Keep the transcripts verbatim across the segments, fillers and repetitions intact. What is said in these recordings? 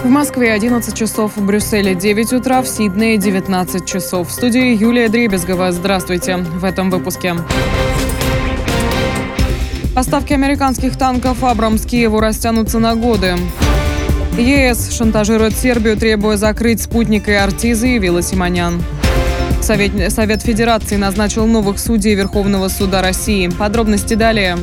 В Москве одиннадцать часов, в Брюсселе девять утра, в Сиднее девятнадцать часов. В студии Юлия Дребезгова. Здравствуйте. В этом выпуске. Поставки американских танков «Абрамс» Киеву растянутся на годы. ЕС шантажирует Сербию, требуя закрыть «Спутник» и «Арти», заявила Симонян. Совет, Совет Федерации назначил новых судей Верховного суда России. Подробности далее.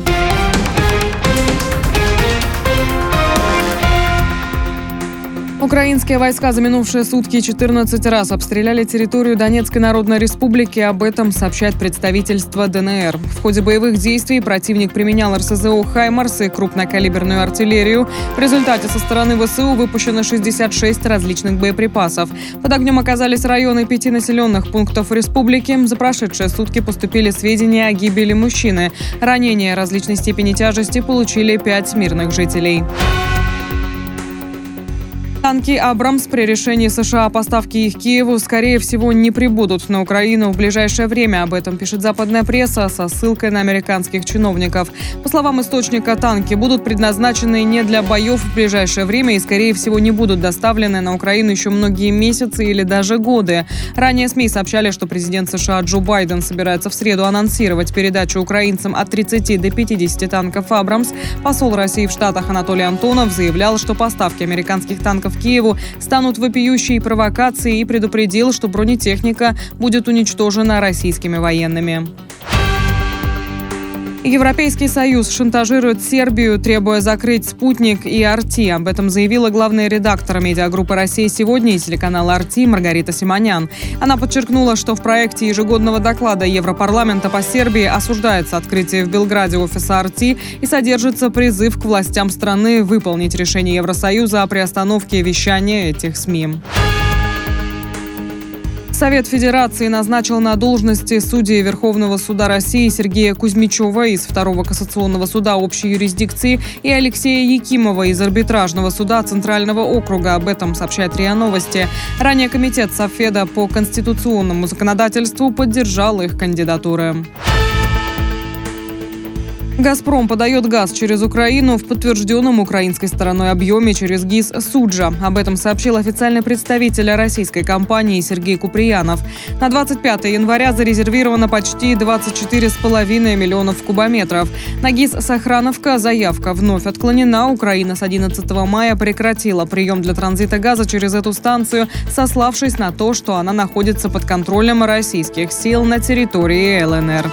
Украинские войска за минувшие сутки четырнадцать раз обстреляли территорию Донецкой Народной Республики. Об этом сообщает представительство ДНР. В ходе боевых действий противник применял РСЗО «Хаймарс» и крупнокалиберную артиллерию. В результате со стороны ВСУ выпущено шестьдесят шесть различных боеприпасов. Под огнем оказались районы пяти населенных пунктов республики. За прошедшие сутки поступили сведения о гибели мужчины. Ранения различной степени тяжести получили пять мирных жителей. Танки «Абрамс» при решении США о поставке их Киеву, скорее всего, не прибудут на Украину в ближайшее время. Об этом пишет западная пресса со ссылкой на американских чиновников. По словам источника, танки будут предназначены не для боев в ближайшее время и, скорее всего, не будут доставлены на Украину еще многие месяцы или даже годы. Ранее СМИ сообщали, что президент США Джо Байден собирается в среду анонсировать передачу украинцам от тридцати до пятидесяти танков «Абрамс». Посол России в Штатах Анатолий Антонов заявлял, что поставки американских танков в Киеву станут вопиющей провокацией и предупредил, что бронетехника будет уничтожена российскими военными. Европейский Союз шантажирует Сербию, требуя закрыть «Спутник» и «Арти». Об этом заявила главный редактор медиагруппы «Россия сегодня» и телеканала «Арти» Маргарита Симонян. Она подчеркнула, что в проекте ежегодного доклада Европарламента по Сербии осуждается открытие в Белграде офиса «Арти» и содержится призыв к властям страны выполнить решение Евросоюза о приостановке вещания этих СМИ. Совет Федерации назначил на должности судей Верховного суда России Сергея Кузьмичева из Второго кассационного суда общей юрисдикции и Алексея Якимова из Арбитражного суда Центрального округа. Об этом сообщает РИА Новости. Ранее комитет Совфеда по конституционному законодательству поддержал их кандидатуры. «Газпром» подает газ через Украину в подтвержденном украинской стороной объеме через ГИС «Суджа». Об этом сообщил официальный представитель российской компании Сергей Куприянов. На двадцать пятое января зарезервировано почти двадцать четыре с половиной миллионов кубометров. На ГИС «Сохрановка» заявка вновь отклонена. Украина с одиннадцатого мая прекратила прием для транзита газа через эту станцию, сославшись на то, что она находится под контролем российских сил на территории ЛНР.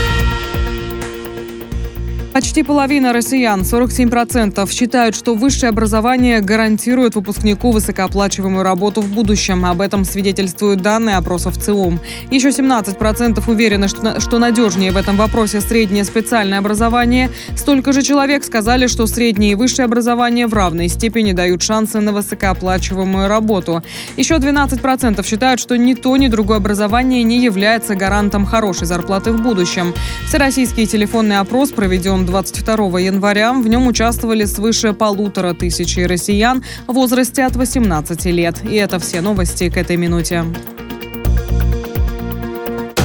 Почти половина россиян, сорок семь процентов, считают, что высшее образование гарантирует выпускнику высокооплачиваемую работу в будущем. Об этом свидетельствуют данные опросов ЦИОМ. Еще семнадцать процентов уверены, что, что надежнее в этом вопросе среднее специальное образование. Столько же человек сказали, что среднее и высшее образование в равной степени дают шансы на высокооплачиваемую работу. Еще двенадцать процентов считают, что ни то, ни другое образование не является гарантом хорошей зарплаты в будущем. Всероссийский телефонный опрос проведен двадцать второго января. В нем участвовали свыше полутора тысячи россиян в возрасте от восемнадцати лет. И это все новости к этой минуте.